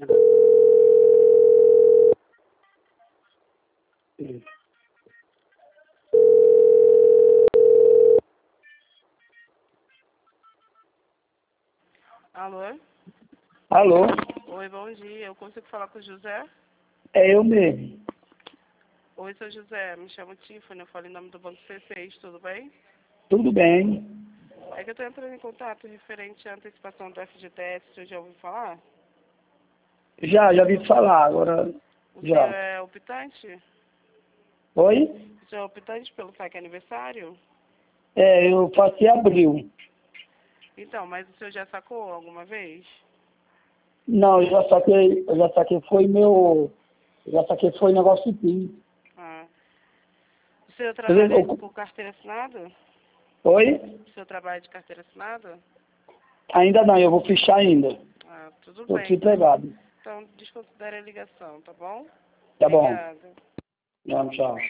Alô? Alô? Oi, bom dia. Eu consigo falar com o José? É eu mesmo. Oi, seu José. Me chamo Tiffany. Eu falo em nome do Banco C6. Tudo bem? Tudo bem? É que eu estou entrando em contato referente à antecipação do FGTS. Você já ouviu falar? Já vi falar, agora O senhor já. é optante? Oi? O senhor é optante pelo saque aniversário? É, eu faço em abril. Então, mas o senhor já sacou alguma vez? Não, eu já saquei foi negócio de PIN. Ah. O senhor Quer dizer, trabalha por carteira assinada? Oi? O senhor trabalha de carteira assinada? Ainda não, eu vou fichar ainda. Ah, tudo Estou bem. desempregado. Então, desconsidere a ligação, tá bom? Tá bom. Obrigada. Não, tchau.